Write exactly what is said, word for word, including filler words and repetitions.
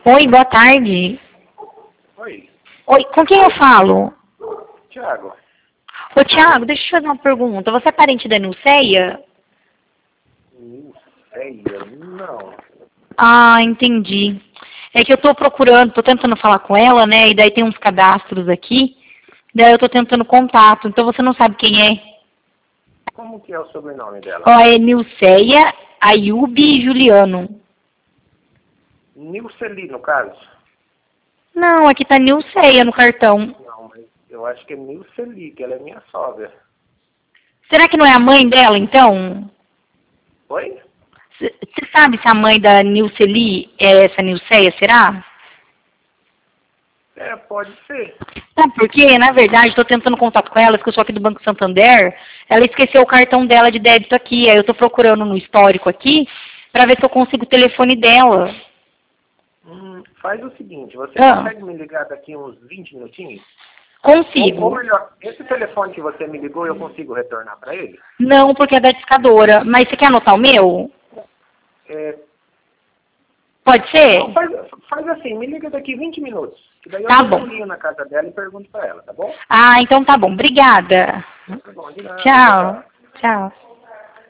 Oi, boa tarde. Oi, Oi, com quem eu falo? Thiago. Ô, Thiago, deixa eu te fazer uma pergunta. Você é parente da Nilceia? Nilceia? Não. Ah, entendi. É que eu tô procurando, tô tentando falar com ela, né? E daí tem uns cadastros aqui. Daí eu tô tentando contato. Então você não sabe quem é. Como que é o sobrenome dela? Ó, é Nilceia, Ayubi Juliano. Nilceli, no caso? Não, aqui tá Nilceia no cartão. Não, mas eu acho que é Nilceli, que ela é minha sogra. Será que não é a mãe dela, então? Oi? Você sabe se a mãe da Nilceli é essa Nilceia, será? É, pode ser. Sabe por quê? Na verdade, estou tentando contato com ela, porque eu sou aqui do Banco Santander. Ela esqueceu o cartão dela de débito aqui. Aí eu estou procurando no histórico aqui para ver se eu consigo o telefone dela. Hum, faz o seguinte, você Ah, consegue me ligar daqui uns vinte minutinhos? Ou, ou consigo. melhor, esse telefone que você me ligou, eu consigo retornar para ele? Não, porque é da discadora. Mas você quer anotar o meu? É, Pode não, ser? faz, faz assim, me liga daqui vinte minutos. Que daí eu Tá dou um bom. pulinho na casa dela e pergunto para ela, tá bom? Ah, então tá bom. Obrigada. Tá bom, de nada, tchau, Tchau. tchau. Tchau.